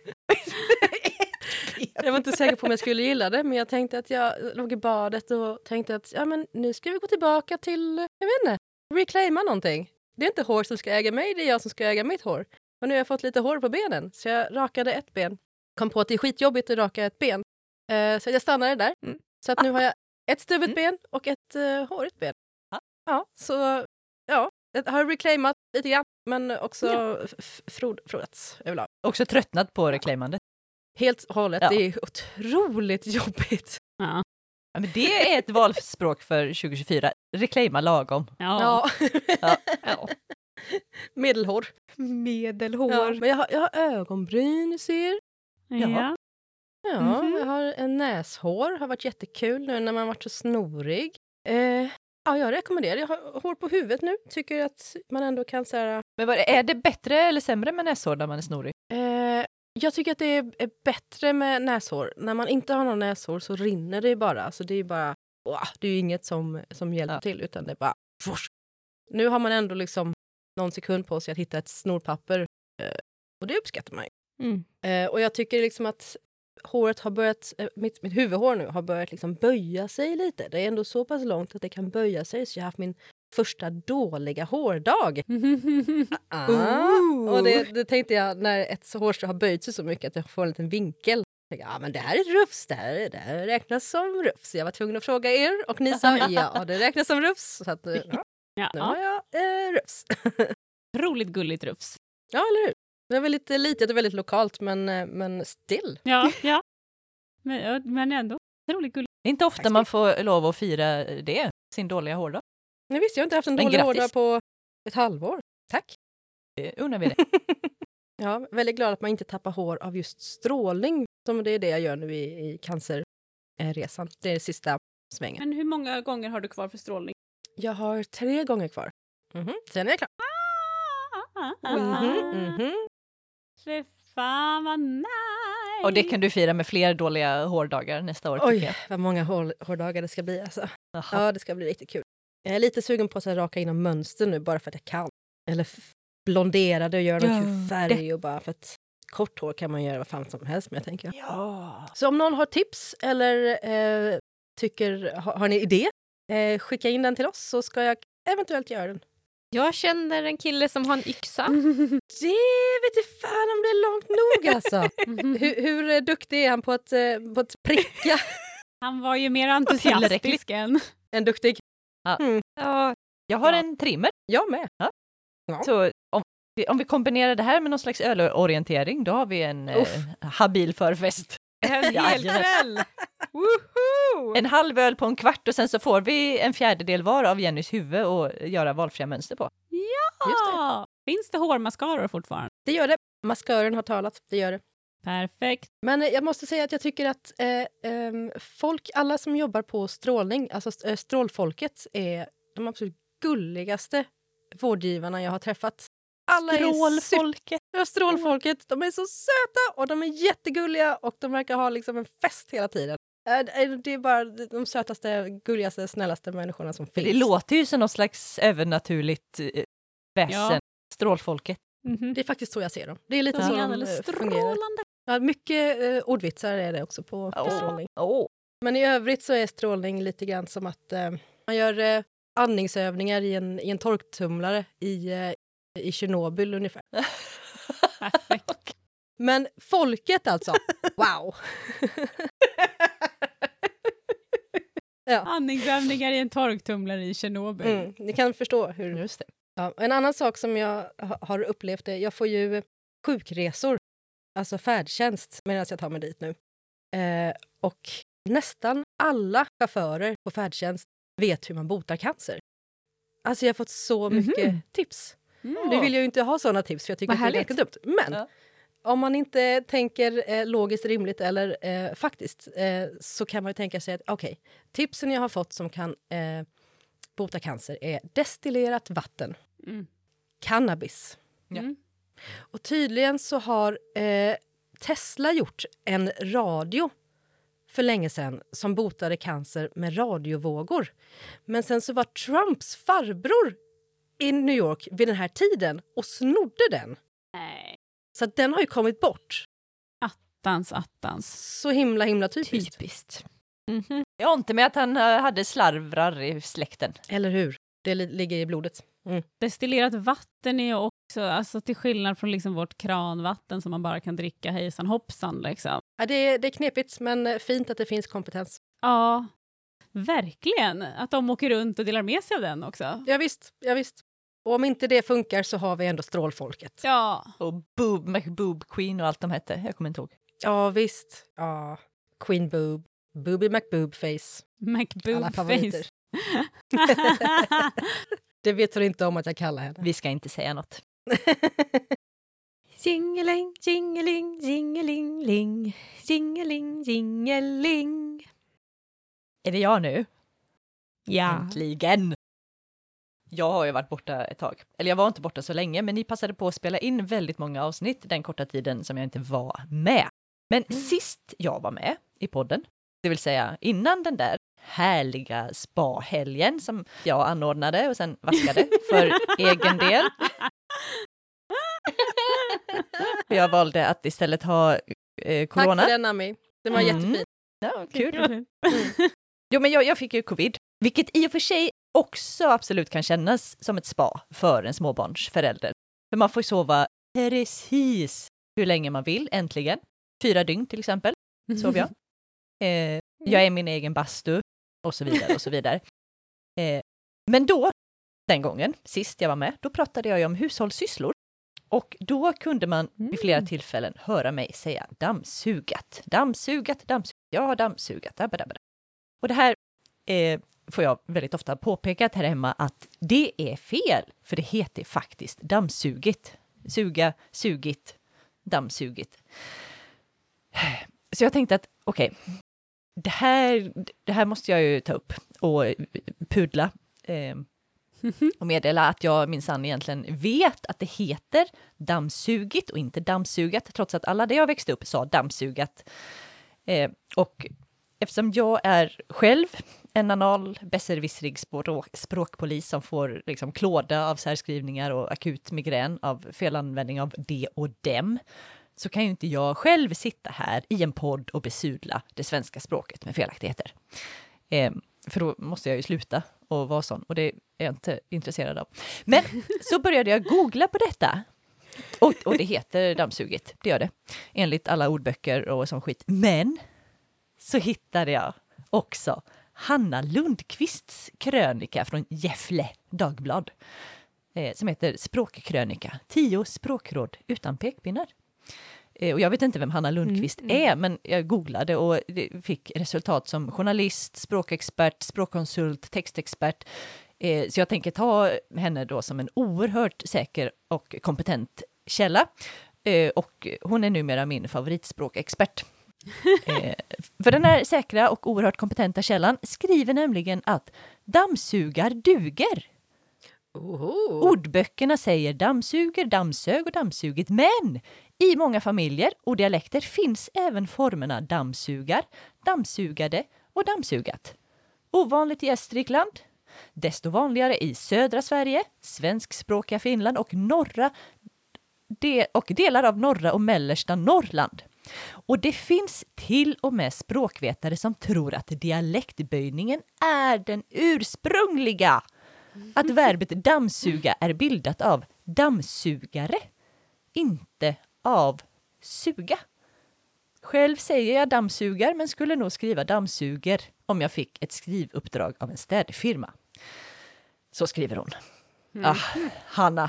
Jag var inte säker på om jag skulle gilla det, men jag tänkte att jag låg i badet och tänkte att ja, men nu ska vi gå tillbaka till, jag vet inte, reclaima någonting. Det är inte hår som ska äga mig, det är jag som ska äga mitt hår. Och nu har jag fått lite hår på benen, så jag rakade ett ben. Kom på att det är skitjobbigt att raka ett ben. Eh, så jag stannade där. Mm. Så att nu har jag ett stuvet Mm. ben och ett uh, hårigt ben. Ja. Ja, så ja, jag har reclaimat lite grann, men också Ja. f- frod, frodats överlag. Också tröttnat på reclaimandet. Helt och hållet. Ja. Det är otroligt jobbigt. Ja. Ja, men det är ett valspråk för tjugo tjugofyra. Reclaima lagom. Ja. Ja. Ja. Medelhår. Medelhår. Ja. Men jag har, jag har ögonbryn, ni ser. Ja. Ja, Mhm. jag har en näshår. Har varit jättekul nu när man varit så snorig. Eh, Ja, jag rekommenderar. Jag har hår på huvudet nu. Tycker att man ändå kan så här... Men vad, är det bättre eller sämre med näshår när man är snorig? Eh, jag tycker att det är, är bättre med näshår. När man inte har någon näshår så rinner det bara. Alltså det är bara... Wow, det är ju inget som, som hjälper Ja. till, utan det är bara... Fush. Nu har man ändå liksom någon sekund på sig att hitta ett snorpapper. Eh, och det uppskattar man ju. Mm. Eh, och jag tycker liksom att håret har börjat, eh, mitt, mitt huvudhår nu har börjat liksom böja sig lite. Det är ändå så pass långt att det kan böja sig, så jag har haft min första dåliga hårdag. Ah. Ooh. Och det, det tänkte jag när ett hårstrå har böjt sig så mycket att jag får en liten vinkel. Jag tänkte, ah, men det här är ett rufs, det här, det här räknas som rufs. Jag var tvungen att fråga er och ni sa ja, det räknas som rufs. Så att, ja, Ja, nu har jag eh, rufs. otroligt gulligt rufs. Ja, eller hur? Det är väldigt litet och väldigt lokalt, men, eh, men still. Ja, ja. Men, ja, men ändå otroligt gulligt. Det är inte ofta man får lov att fira det, sin dåliga hårdag. Nu visste jag inte haft en Men dålig grattis. hårdag på ett halvår. Tack. Det undrar vi det. Ja, väldigt glad att man inte tappar hår av just strålning. Som det är det jag gör nu i, i cancerresan. Det är sista svängen. Men hur många gånger har du kvar för strålning? Jag har tre gånger kvar. Mhm. Sen är jag klar. Mhm, mhm. Fy fan vad nice! Och det kan du fira med fler dåliga hårdagar nästa år. tycker Oj, jag. vad många hår, hårdagar det ska bli. Alltså. Jaha. Ja, det ska bli riktigt kul. Jag är lite sugen på att så här, raka in en mönster nu bara för att jag kan. Eller f- blondera det och göra någon Gör kul färg. Och bara för att kort hår kan man göra vad fan som helst med, tänker jag. Ja. Så om någon har tips eller eh, tycker, har, har ni idé, eh, skicka in den till oss så ska jag eventuellt göra den. Jag känner en kille som har en yxa. Det vet jag fan om det är långt nog alltså. hur, hur eh, duktig är han på att, eh, på att pricka? Han var ju mer entusiastisk än... En duktig. Ja, Jag har Ja. en trimmer. Jag med. Så om vi, om vi kombinerar det här med någon slags ölorientering, då har vi en eh, habil förfest. en hel Jajamän. kväll! Woho! En halv öl på en kvart och sen så får vi en fjärdedel var av Jennys huvud och göra valfria mönster på. Ja! Finns det hårmascaror fortfarande? Det gör det. Maskören har talat. Det gör det. Perfekt. Men eh, jag måste säga att jag tycker att eh, ehm, folk, alla som jobbar på strålning, alltså st- eh, strålfolket, är de absolut gulligaste vårdgivarna jag har träffat. Alla är super- Strålfolket. Ja, strålfolket. De är så söta och de är jättegulliga och de verkar ha liksom en fest hela tiden. Eh, Det är bara de sötaste, gulligaste, snällaste människorna som finns. Det låter ju som något slags övernaturligt eh, väsen. Ja. Strålfolket. Mhm. Det är faktiskt så jag ser dem. Det är lite Ja. så Det är de alldeles eh, fungerar. strålande. Ja, mycket eh, ordvitsar är det också på, på Åh. strålning. Åh. Men i övrigt så är strålning lite grann som att eh, man gör eh, andningsövningar i en, i en torktumlare i, eh, i Tjernobyl ungefär. Perfekt. Men folket alltså, wow! ja. Andningsövningar i en torktumlare i Tjernobyl. Mm, ni kan förstå hur... Just det. Ja, en annan sak som jag ha- har upplevt är jag får ju sjukresor, alltså färdtjänst, medan jag tar mig dit nu. Eh, och nästan alla chaufförer på färdtjänst vet hur man botar cancer. Alltså jag har fått så mycket Mhm. tips. Mm. Nu vill jag ju inte ha såna tips för jag tycker Vad att det är härligt. ganska dumt. Men Ja. om man inte tänker eh, logiskt rimligt eller eh, faktiskt eh, så kan man ju tänka sig att okej, tipsen jag har fått som kan eh, bota cancer är destillerat vatten, Mm. cannabis. Ja. Mm. Och tydligen så har eh, Tesla gjort en radio för länge sedan som botade cancer med radiovågor. Men sen så var Trumps farbror i New York vid den här tiden och snodde den. Nej. Så att den har ju kommit bort. Attans, attans. Så himla himla typiskt. Typiskt. Mhm. Jag har inte med att han eh, hade slarvrar i släkten. Eller hur? Det li- ligger i blodet. Mm. Destillerat vatten är ju också, alltså till skillnad från liksom vårt kranvatten som man bara kan dricka hejsan hoppsan. Liksom. Ja, det, är, det är knepigt, men fint att det finns kompetens. Ja, verkligen. Att de åker runt och delar med sig av den också. Ja, visst, ja, visst. Och om inte det funkar så har vi ändå strålfolket. Ja, Och Boob, McBoob Queen och allt de hette. Jag kommer inte ihåg. Ja, visst. Ja. Queen Boob. Booby McBoobface. Alla McBoob favoriter. face. Det vet hon inte om att jag kallar henne. Vi ska inte säga något. Jingeling, jingeling, jingeling, ling. Jingeling, jingeling. Är det jag nu? Ja. Äntligen! Jag har ju varit borta ett tag. Eller jag var inte borta så länge, men ni passade på att spela in väldigt många avsnitt den korta tiden som jag inte var med. Men mm. sist jag var med i podden, det vill säga innan den där härliga spa-helgen som jag anordnade och sen vaskade för egen del. Jag valde att istället ha eh, corona. Tack för den, Ami. Det var mm. jättefint. Ja, kul. Mm. Jo, men jag, jag fick ju covid, vilket i och för sig också absolut kan kännas som ett spa för en småbarnsförälder. För man får sova precis hur länge man vill, äntligen. Fyra dygn till exempel, sov jag. Eh, jag är min egen bastu och så vidare och så vidare. Eh, men då, den gången, sist jag var med, då pratade jag ju om hushållssysslor. Och då kunde man vid flera tillfällen höra mig säga dammsugat, dammsugat, dammsugat, jag har dammsugat. Och det här eh, får jag väldigt ofta påpekat här hemma att det är fel, för det heter faktiskt dammsugit. Suga, sugit, dammsugit. Så jag tänkte att okej, okay, det, här, det här måste jag ju ta upp och pudla eh, och meddela att jag minsann egentligen vet att det heter dammsugit och inte dammsugat, trots att alla där jag växte upp sa dammsugat. Eh, och eftersom jag är själv en anal, besserwissrig språk, språkpolis som får liksom klåda av särskrivningar och akut migrän av felanvändning av de och dem, så kan ju inte jag själv sitta här i en podd och besudla det svenska språket med felaktigheter. Eh, för då måste jag ju sluta och vara sån, och det är jag inte intresserad av. Men så började jag googla på detta. Och, och det heter dammsugit, det gör det. Enligt alla ordböcker och sån skit. Men så hittade jag också Hanna Lundqvists krönika från Gefle Dagblad. Eh, som heter Språkkrönika. Tio språkråd utan pekpinnar. Och jag vet inte vem Hanna Lundqvist mm, mm. är, men jag googlade och fick resultat som journalist, språkexpert, språkkonsult, textexpert. Så jag tänker ta henne då som en oerhört säker och kompetent källa. Och hon är numera min favoritspråkexpert. För den här säkra och oerhört kompetenta källan skriver nämligen att dammsugar duger. Oho. Ordböckerna säger dammsuger, dammsög och dammsugit, men i många familjer och dialekter finns även formerna dammsugar, dammsugade och dammsugat. Ovanligt i Gästrikland, desto vanligare i södra Sverige, svenskspråkiga Finland och norra de, och delar av norra och mellersta Norrland. Och det finns till och med språkvetare som tror att dialektböjningen är den ursprungliga. Att verbet dammsuga är bildat av dammsugare, inte av suga. Själv säger jag dammsugar, men skulle nog skriva dammsuger om jag fick ett skrivuppdrag av en städfirma. Så skriver hon. Mm. Ah, Hanna,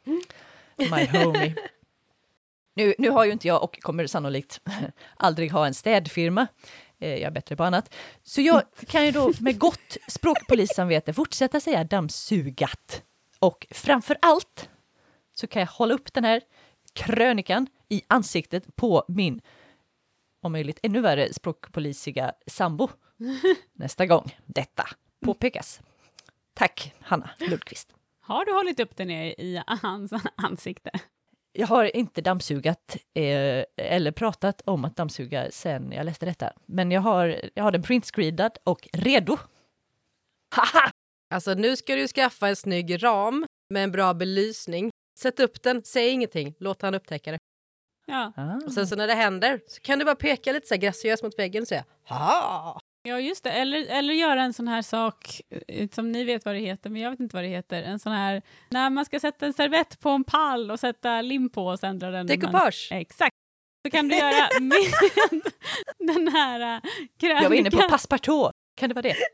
my homie. Nu, nu har ju inte jag och kommer sannolikt aldrig ha en städfirma. Jag är bättre på annat. Så jag kan ju då med gott språkpolissamvete fortsätta säga dammsugat. Och framför allt så kan jag hålla upp den här krönikan i ansiktet på min, om möjligt ännu värre, språkpolisiga sambo nästa gång detta påpekas. Tack, Hanna Lundqvist. Har du hållit upp den i hans ansikte? Jag har inte dammsugat eh, eller pratat om att dammsuga sen jag läste detta. Men jag har, jag har den printscreenad och redo. Haha! Alltså nu ska du skaffa en snygg ram med en bra belysning. Sätt upp den, säg ingenting, låt han upptäcka det. Ja. Ah. Och sen så när det händer så kan du bara peka lite så här graciöst mot väggen och säga ha. Ja, just det. Eller, eller göra en sån här sak som ni vet vad det heter, men jag vet inte vad det heter. En sån här, när man ska sätta en servett på en pall och sätta lim på och sen dra den. Decoupage. Man, exakt. Så kan du göra med den här krönikan. Jag var inne på passepartout. Kan det vara det?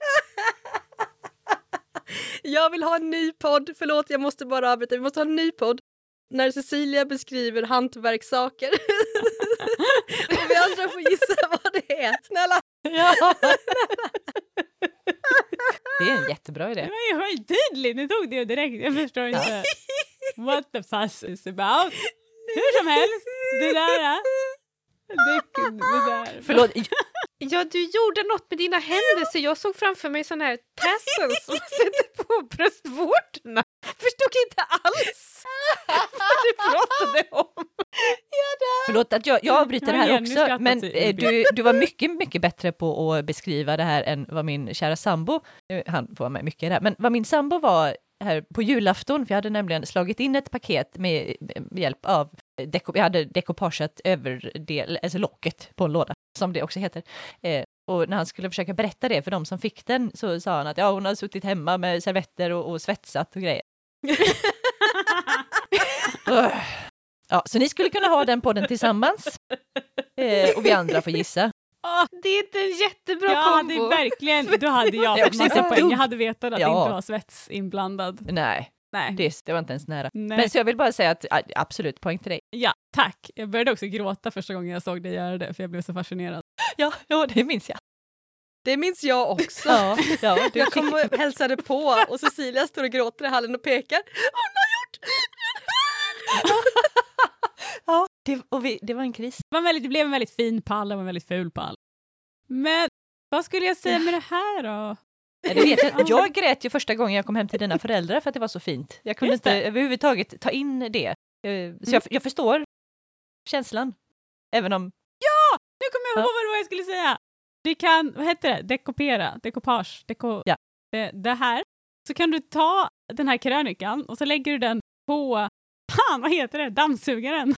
Jag vill ha en ny podd. Förlåt, jag måste bara avbryta. Vi måste ha en ny podd. När Cecilia beskriver hantverkssaker. Och vi andra får gissa vad det är. Snälla. Ja. Det är en jättebra idé. Det var ju skitydligt. Ni tog det direkt. Jag förstår inte what the fuss is about. Hur som helst. Det där. Det, det där. Förlåt. Ja, du gjorde något med dina händer så jag såg framför mig sån här tassels som man sätter på bröstvårtorna. Förstod inte alls vad du pratade om. Förlåt att jag, jag avbryter det Ja, här Jenny också, skrattar men sig eh, ur du, du var mycket, mycket bättre på att beskriva det här än vad min kära sambo, eh, han får vara med mycket i det här, men vad min sambo var här på julafton, för jag hade nämligen slagit in ett paket med, med hjälp av, deko, jag hade dekopageat överdel, alltså locket på en låda, som det också heter. Eh, och när han skulle försöka berätta det för de som fick den så sa han att ja, hon har suttit hemma med servetter och, och svetsat och grejer. uh. Ja, så ni skulle kunna ha den på den tillsammans. Eh, och vi andra får gissa. Oh, Det är inte en jättebra ja, kombo. det är verkligen, då hade jag Det är fått också massa inte poäng. dumt. Jag hade vetat att Ja. det inte var svets inblandad. Nej, Nej. det, det var inte ens nära. Nej. Men så jag vill bara säga att a- absolut, poäng till dig. Ja, tack. Jag började också gråta första gången jag såg dig göra det, för jag blev så fascinerad. Ja, ja det minns jag. Det minns jag också. Ja, ja, du Jag kom och hälsade på och Cecilia står och gråter i hallen och pekar. Hon har gjort den här! ja det, och vi, det var en kris. Det, var en väldigt, det blev en väldigt fin pall och en väldigt ful pall. Men vad skulle jag säga med det här då? Ja, det vet jag. jag grät ju första gången jag kom hem till dina föräldrar för att det var så fint. Jag kunde Just inte det. överhuvudtaget ta in det. Eh, Så jag, jag förstår känslan. Även om... Nu kommer jag ihåg Ja. vad jag skulle säga. Vi kan, vad heter det? Dekopera, dekopage, deko, Ja. det, det här. Så kan du ta den här krönikan och så lägger du den på, fan vad heter det? Dammsugaren.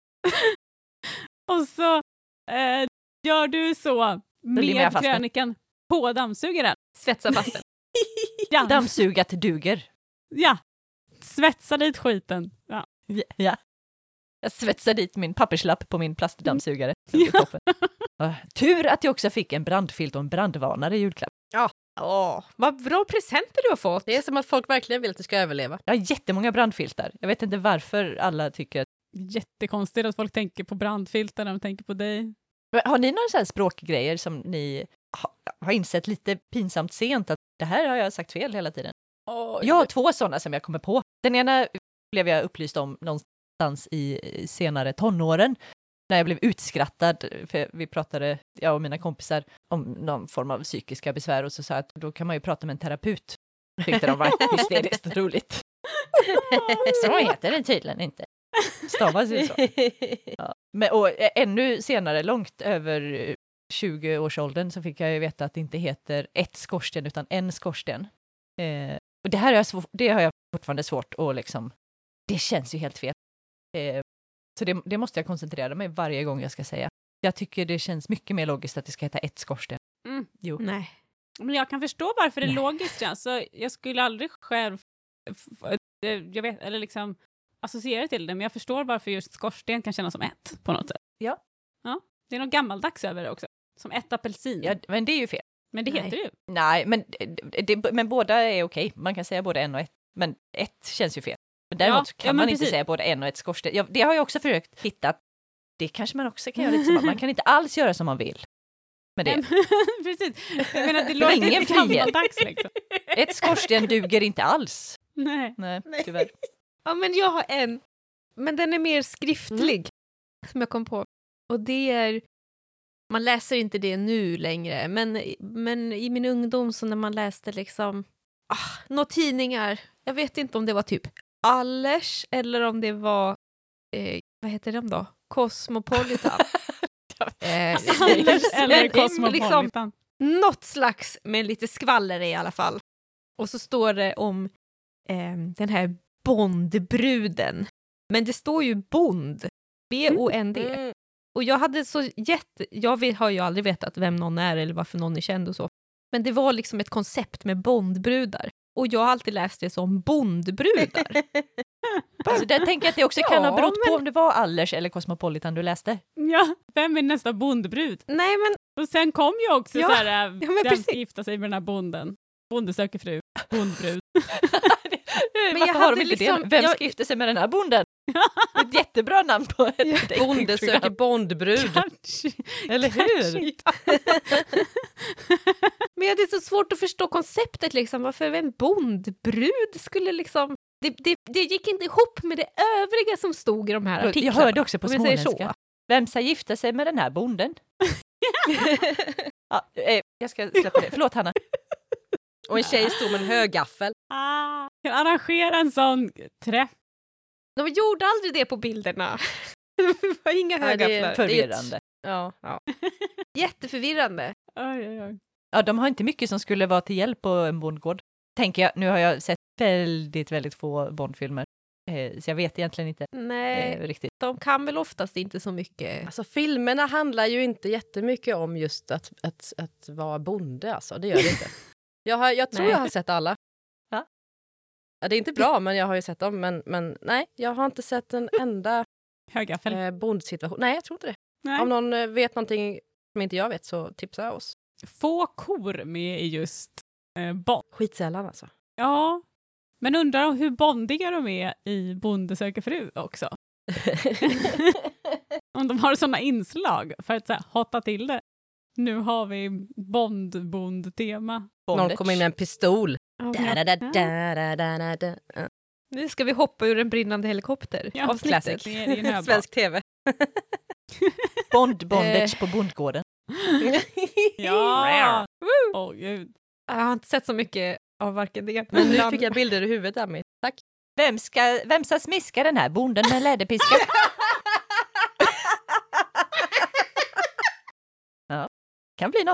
och så eh, gör du så limmar jag med fast den. krönikan på dammsugaren. Svetsa fast den. Ja, Dammsugat duger. ja. Svetsa dit skiten. Ja. Ja, ja. Jag svetsar dit min papperslapp på min plastdammsugare. Det blir toppen. Ah, tur att jag också fick en brandfilt och en brandvarnare i julklapp. Åh, vad bra presenter du har fått. Det är som att folk verkligen vill att du ska överleva. Jag har jättemånga brandfiltar. Jag vet inte varför alla tycker att... Jättekonstigt att folk tänker på brandfiltar när de tänker på dig. Men har ni några så här språkgrejer som ni ha, har insett lite pinsamt sent att det här har jag sagt fel hela tiden? Oh, Jag har två sådana som jag kommer på. Den ena blev jag upplyst om någonstans i senare tonåren när jag blev utskrattad, för vi pratade, jag och mina kompisar, om någon form av psykiska besvär och så sa jag att då kan man ju prata med en terapeut. Tyckte de var hysteriskt roligt. Så heter det tydligen inte. Stavas ju så. Ja. Men, och ännu senare, långt över tjugo-årsåldern, så fick jag ju veta att det inte heter ett skorsten utan en skorsten. Eh, och det här har jag, svår, det har jag fortfarande svårt att liksom, det känns ju helt fel. Eh, så det, det måste jag koncentrera mig varje gång jag ska säga. Jag tycker det känns mycket mer logiskt att det ska heta ett skorsten. Mm. Jo. Nej. Men jag kan förstå varför det är Nej. logiskt. Ja. Så jag skulle aldrig själv f- f- jag vet, eller liksom associera till det, men jag förstår varför just skorsten kan kännas som ett på något sätt. Ja. Ja, det är något gammaldags över det också. Som ett apelsin. Ja, men det är ju fel. Men det Nej. heter det ju. Nej, men, det, det, men båda är okej. Man kan säga både en och ett. Men ett känns ju fel. Men däremot Ja, så kan ja, men man inte precis. säga både en och ett skorsten. Ja, det har jag också försökt hitta. Det kanske man också kan göra lite som att man kan inte alls göra som man vill. Med det. Precis. Jag menar, det är låter ingen inte frihet. gammaldags liksom. Ett skorsten duger inte alls. Nej. Nej, tyvärr. Ja, men jag har en. Men den är mer skriftlig. Som jag kom på. Och det är... Man läser inte det nu längre. Men, men i min ungdom så när man läste liksom... Ah, några tidningar. Jag vet inte om det var typ Allers. Eller om det var... Eh, vad heter de då? Cosmopolitan. eh, Anders eller liksom, Cosmopolitan. något slags med lite skvaller i alla fall. Och så står det om eh, den här Bondbruden. Men det står ju Bond. B O N D. Mm. Och jag hade så jätte... Jag vet, har ju aldrig vetat vem någon är eller varför någon är känd och så. Men det var liksom ett koncept med Bondbrudar. Och jag har alltid läst det som Bondbrudar. Alltså, där tänker jag att det också kan Ja, ha berott på men- om det var Allers eller Cosmopolitan du läste. Ja, vem är nästa bondbrud? Nej, men Och sen kom ju också Ja, så här, äh, men vem precis. ska gifta sig med den här bonden? Bonde söker fru, bondbrud. Men jag Varför har hade de inte liksom- det? Vem jag- ska gifta sig med den här bonden? Ett jättebra namn på ett Bonde datingprogram. söker Bondbrud. Kanske. Eller hur? Men jag hade så svårt att förstå konceptet liksom. Varför en bondbrud skulle liksom... Det, det, det gick inte ihop med det övriga som stod i de här Jag artiklarna. hörde också på om vi säger småländska. så. Vem ska gifta sig med den här bonden? Ja, eh, jag ska släppa det. Förlåt, Hanna. Och en tjej stod med en hög gaffel. Ah, kan arrangera en sån träff. De gjorde aldrig det på bilderna. Det var inga Nej, det är högafflar. Förvirrande. Ja, ja. Jätteförvirrande. Oj, oj, oj. Ja, de har inte mycket som skulle vara till hjälp på en bondgård. Tänker jag, nu har jag sett väldigt, väldigt få Bondfilmer. Eh, så jag vet egentligen inte Nej, eh, riktigt. de kan väl oftast inte så mycket. Alltså filmerna handlar ju inte jättemycket om just att, att, att vara bonde. Alltså. Det gör det inte. Jag, har, jag tror Nej. jag har sett alla. Ja. Ja, det är inte bra, men jag har ju sett dem. Men, men nej, jag har inte sett en enda Högaffel. eh, bondsituation. Nej, jag tror inte det. Nej. Om någon eh, vet någonting som inte jag vet så tipsa oss. Få kor med i just eh, Bond. Skitsällan alltså. Ja, men undrar om hur bondiga de är i Bonde söker fru också. Om de har sådana inslag för att så här, hotta till det. Nu har vi Bond-Bond-tema. Någon kommer in med en pistol. Ja. Da, da, da, da, da, da, da. Ja. Nu ska vi hoppa ur en brinnande helikopter. Ja, Avsnittet. classic. Det är i en öbak. Svensk tv. Bond bondage på bondgården. Ja! Åh gud. Jag har inte sett så mycket av varken det. Men nu fick jag bilder i huvudet, Ami. Tack. Vem ska, vem ska smiska den här bonden med läderpiska? Ja, kan bli något.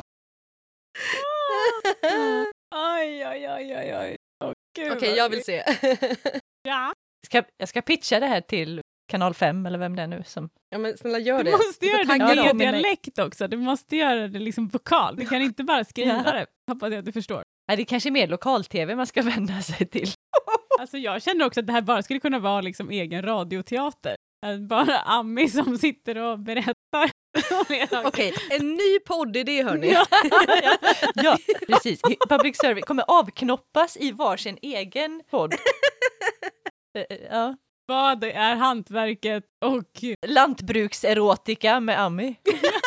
Oj, oj, oj, oj, oj. Åh, gud, Okej, vad jag vill vi- se. Ja, Ska, jag ska pitcha det här till kanal fem eller vem det är nu som... Ja, men snälla gör du det. måste Du får göra det tagga med dem. dialekt också. Du måste göra det liksom vokal. Du kan inte bara skriva Ja. det. Hoppas jag att du förstår. Nej, det är kanske mer lokal-tv man ska vända sig till. Alltså jag känner också att det här bara skulle kunna vara liksom egen radioteater. Att bara Ami som sitter och berättar. Okej, en ny poddidé hörni. Ja. Ja, precis. Public service kommer avknoppas i varsin egen podd. Eh, Ja. Vad är hantverket och Lantbrukserotika med Ami.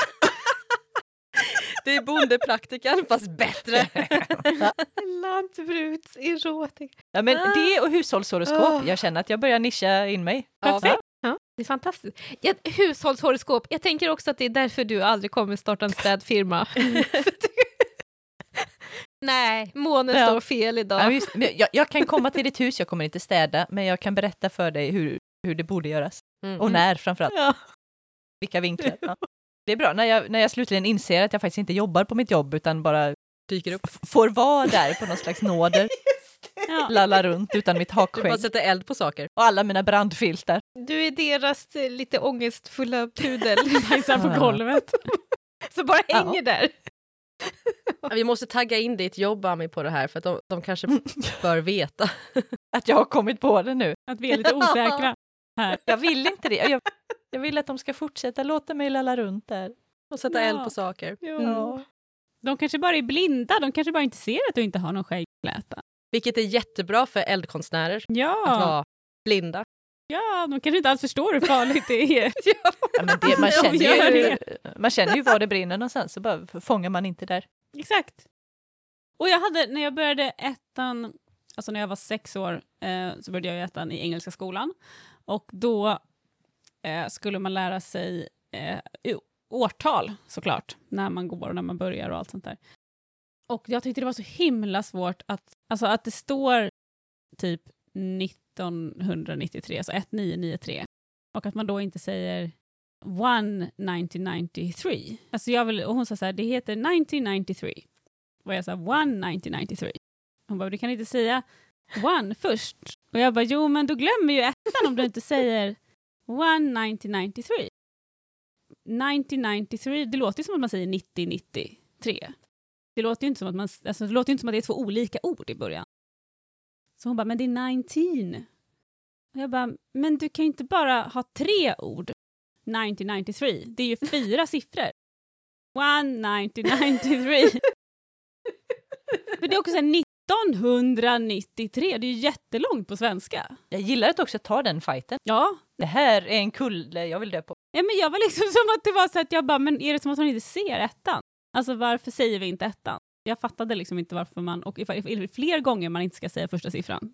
Det är bondepraktikan fast bättre. Lantbrukserotik. Ja, men det och hushållshoroskop. Ah. Jag känner att jag börjar nischa in mig. Ja, Perfekt. Ja, det är fantastiskt. Ja, hushållshoroskop. Jag tänker också att det är därför du aldrig kommer starta en städfirma. Nej, månen Ja. står fel idag. Ja, just, men jag, jag kan komma till ditt hus, jag kommer inte städa, men jag kan berätta för dig hur, hur det borde göras. Mm. Och när framförallt. Ja. Vilka vinklar. Ja. Det är bra när jag, när jag slutligen inser att jag faktiskt inte jobbar på mitt jobb utan bara Dyker upp. f- får vara där på någon slags nåder. ja. Lalla runt utan mitt Du bara hakskägg sätter eld på saker. och alla mina brandfiltar. Du är deras eh, lite ångestfulla pudel bajsar på Ja. golvet. som bara Ja. hänger där. Ja, vi måste tagga in ditt jobb, Ami, på det här för att de, de kanske bör veta. Att jag har kommit på det nu. Att vi är lite osäkra här. Jag vill inte det. Jag, jag vill att de ska fortsätta låta mig lalla runt där. Och sätta Ja. eld på saker. Ja. De kanske bara är blinda. De kanske bara inte ser att du inte har någon skäggfläta. Vilket är jättebra för eldkonstnärer. Att Ja, vara blinda. ja, de kanske inte alls förstår hur farligt det är. Ja, men det, man, De känner gör ju, man känner ju var det brinner någonstans, så bara fångar man inte där. Exakt. Och jag hade, när jag började ettan, alltså när jag var sex år, eh, så började jag i ettan i engelska skolan. Och då eh, skulle man lära sig eh, årtal, såklart, när man går och när man börjar och allt sånt där. Och jag tyckte det var så himla svårt att, alltså att det står typ nittonhundranittiotre, alltså nittonhundranittiotre. Och att man då inte säger one nittonhundranittiotre. Alltså jag vill, och hon sa så här, det heter nittonhundranittiotre. Och jag sa one nittonhundranittiotre. Hon bara, du kan inte säga one först. Och jag bara, jo men du glömmer ju ettan om du inte säger one nittonhundranittiotre. nittonhundranittiotre, det låter ju som att man säger nittio-nittiotre. Det låter ju inte som att man, alltså det låter ju inte som att det är två olika ord i början. Så hon bara, men det är nitton. Och jag bara, men du kan ju inte bara ha tre ord. nittonhundranittiotre, det är ju fyra siffror. one nittonhundranittiotre. För det är också så här nittonhundranittiotre, det är ju jättelångt på svenska. Jag gillar att också ta den fighten. Ja, Det här är en kulle jag vill dö på. ja men jag var liksom som att det var så att jag bara, men är det som att hon inte ser ettan? Alltså varför säger vi inte ettan? Jag fattade liksom inte varför man, och if, if, if, fler gånger man inte ska säga första siffran.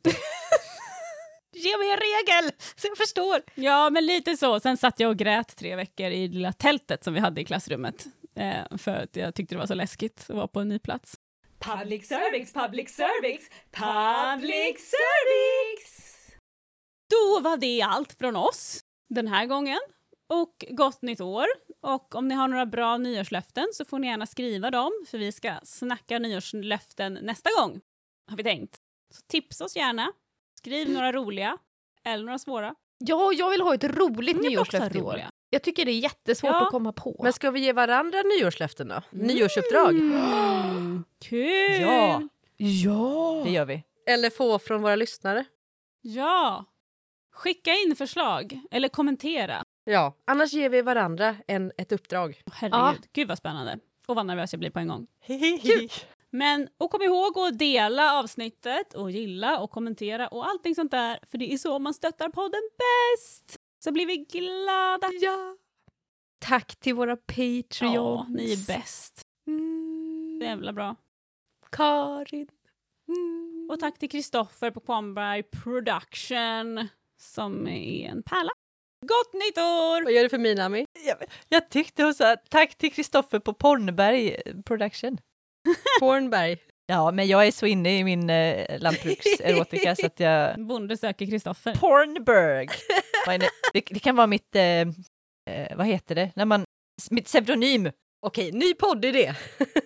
Ge mig en regel så jag förstår. Ja, men lite så. Sen satt jag och grät tre veckor i det lilla tältet som vi hade i klassrummet. Eh, för att jag tyckte det var så läskigt att vara på en ny plats. Public service, public service, public service! Då var det allt från oss den här gången. Och gott nytt år. Och om ni har några bra nyårslöften så får ni gärna skriva dem. För vi ska snacka nyårslöften nästa gång, har vi tänkt. Så tipsa oss gärna. Skriv några roliga eller några svåra. Ja, jag vill ha ett roligt Mm, nyårslöfte också i år. roliga. Jag tycker det är jättesvårt Ja. att komma på. Men ska vi ge varandra nyårslöften då? Nyårsuppdrag? Mm. Kul! Ja, Ja! det gör vi. Eller få från våra lyssnare? Ja! Skicka in förslag eller kommentera. Ja, annars ger vi varandra en, ett uppdrag. Herregud, Ja. gud vad spännande. Och vad nervös jag blir på en gång. Kul. Men och kom ihåg att dela avsnittet och gilla och kommentera och allting sånt där. För det är så man stöttar podden bäst. Så blir vi glada. Ja. Tack till våra Patreons. Ja, ni är bäst. Mm. Jävla bra. Karin. Mm. Och tack till Kristoffer på Quamberg Production som är en pärla. Gott nytt år! Vad gör du för min, Ami? Jag tyckte hon sa tack till Kristoffer på Pornberg Production. Pornberg. Ja, men jag är så inne i min eh, lantbrukserotika så att jag... Bonde söker Kristoffer. Pornberg. Vad är det? det, det kan vara mitt... Eh, eh, vad heter det? När man, mitt pseudonym. Okej, ny poddidé.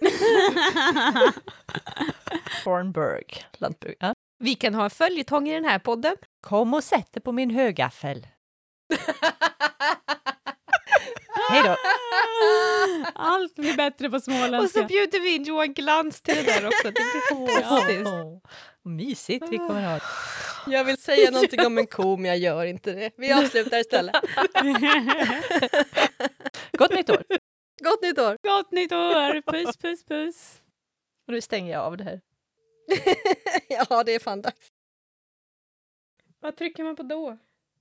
Pornberg. Lantbruk. Ja. Vi kan ha en följetong i den här podden. Kom och sätt dig på min högaffel. Hej då. Allt blir bättre på Och så småländska. bjuder vi in Johan Glans till det där också. Det blir fantastiskt. Oh, mysigt vi kommer ha. Jag vill säga någonting om en ko, men jag gör inte det. Vi avslutar istället. Gott nytt år. Gott nytt år! Gott nytt år! Puss, puss, puss. Och nu stänger jag av det här. Ja, det är fan dags. Vad trycker man på då?